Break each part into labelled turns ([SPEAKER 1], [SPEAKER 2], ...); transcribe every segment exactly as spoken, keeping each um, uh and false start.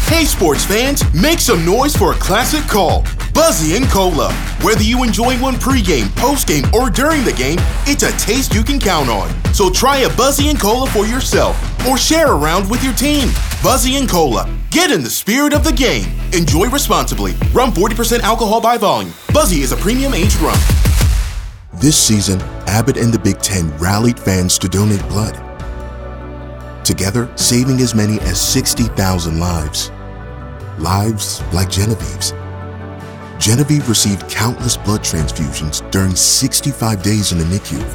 [SPEAKER 1] Hey sports fans, make some noise for a classic call. Buzzy and Cola. Whether you enjoy one pregame, postgame, or during the game, it's a taste you can count on. So try a Buzzy and Cola for yourself or share around with your team. Buzzy and Cola. Get in the spirit of the game. Enjoy responsibly. Rum forty percent alcohol by volume. Buzzy is a premium aged rum.
[SPEAKER 2] This season, Abbott and the Big Ten rallied fans to donate blood. Together, saving as many as sixty thousand lives. Lives like Genevieve's. Genevieve received countless blood transfusions during sixty-five days in the N I C U.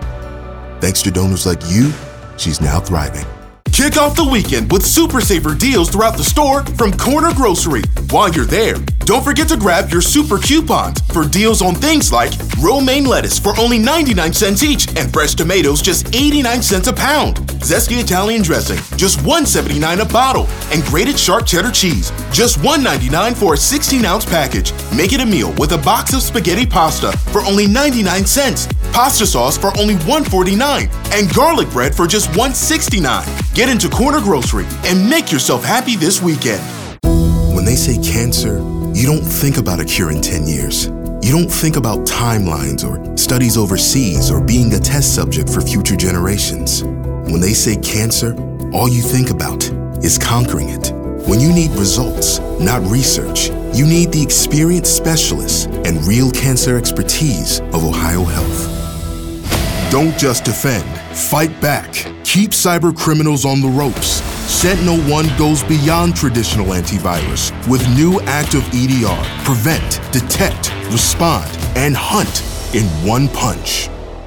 [SPEAKER 2] Thanks to donors like you, she's now thriving.
[SPEAKER 1] Kick off the weekend with Super Saver deals throughout the store from Corner Grocery. While you're there, don't forget to grab your super coupons for deals on things like romaine lettuce for only ninety-nine cents each and fresh tomatoes just eighty-nine cents a pound. Zesty Italian dressing, just one seventy-nine a bottle. And grated sharp cheddar cheese, just one ninety-nine for a sixteen ounce package. Make it a meal with a box of spaghetti pasta for only ninety-nine cents. Pasta sauce for only one forty-nine. And garlic bread for just one sixty-nine. Get into Corner Grocery and make yourself happy this weekend.
[SPEAKER 2] When they say cancer, you don't think about a cure in ten years. You don't think about timelines or studies overseas or being a test subject for future generations. When they say cancer, all you think about is conquering it. When you need results, not research, you need the experienced specialists and real cancer expertise of Ohio Health. Don't just defend, fight back. Keep cyber criminals on the ropes. Sentinel One goes beyond traditional antivirus with new active E D R. Prevent, detect, respond, and hunt in one punch.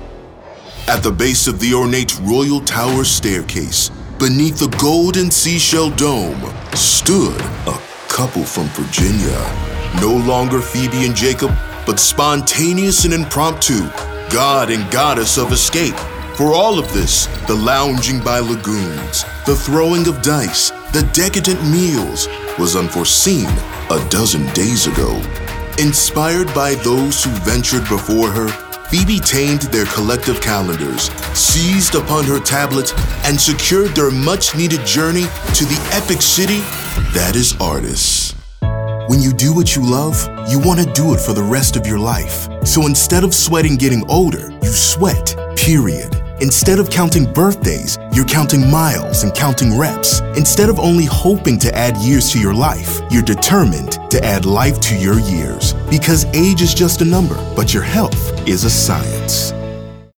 [SPEAKER 2] At the base of the ornate Royal Tower staircase, beneath the golden seashell dome, stood a couple from Virginia. No longer Phoebe and Jacob, but spontaneous and impromptu, god and goddess of escape. For all of this, the lounging by lagoons, the throwing of dice, the decadent meals was unforeseen a dozen days ago. Inspired by those who ventured before her, Phoebe tamed their collective calendars, seized upon her tablet, and secured their much-needed journey to the epic city that is Artis. When you do what you love, you want to do it for the rest of your life. So instead of sweating getting older, you sweat, period. Instead of counting birthdays, you're counting miles and counting reps. Instead of only hoping to add years to your life, you're determined to add life to your years. Because age is just a number, but your health is a science.